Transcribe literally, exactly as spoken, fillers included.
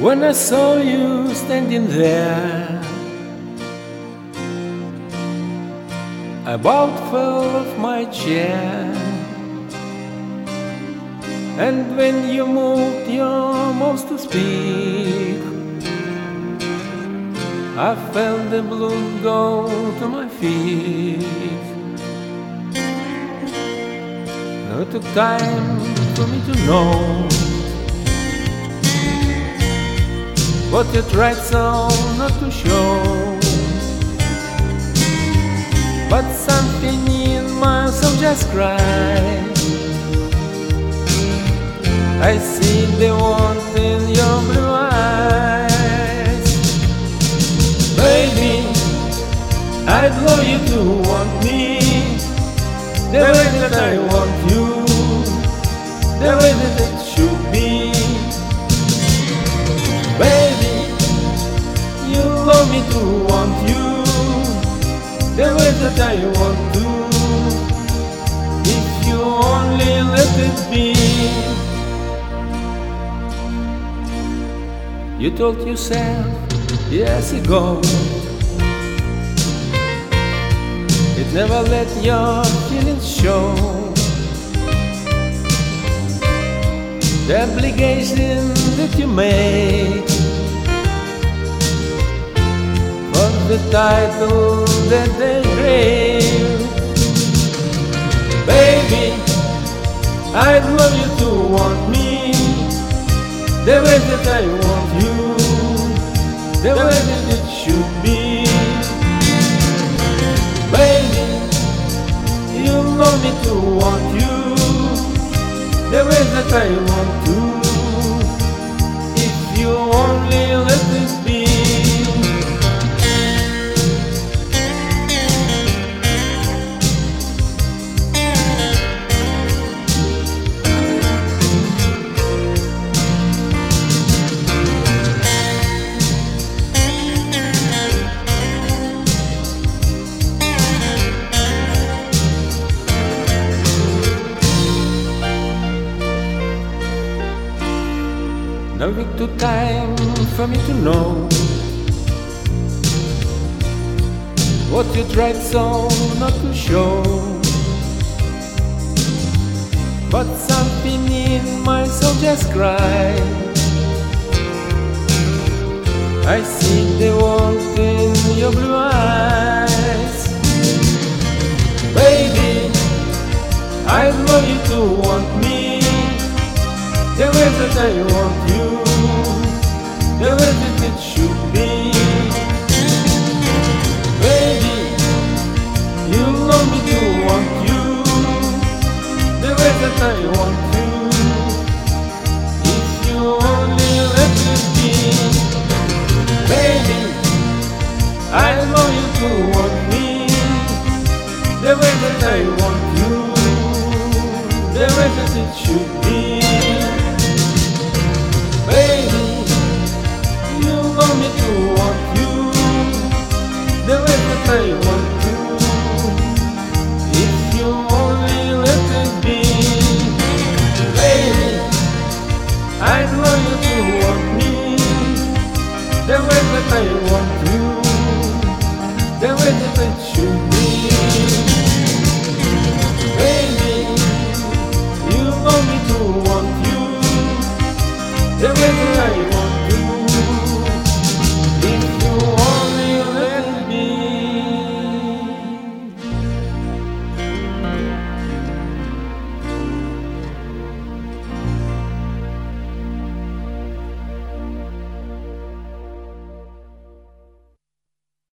When I saw you standing there, I about fell off my chair. And when you moved your mouth to speak, I felt the blood go to my feet. Now it took time for me to know what you tried so not to show, but something in my soul just cried. I see the warmth in your blue eyes. Baby, I'd love you to want me the way that I want you, the way that it should be. Baby, you love me to want you the way that I want to, if you only let it be. You told yourself years ago it never let your feelings show. The obligation that you made for the title that they gave. Baby, I'd love you to want me the way that I want you, the way that it should be. Baby, you love me to want you the way that I want to, if you only let it be. Now it took time for me to know what you tried so not to show, but something in my soul just cried. I see the warmth in your blue eyes. Baby, I'd love you to want me the way that I want you, the way that it should be. Baby, you love me to want you the way that I want you, if you only let it be. Baby, I love you to want me the way that I want you, the way that it should be. Baby, you want me to want you the way that I want to, if you only let it be. Baby, I'd love you to want me the way that I want you, the way that it should be.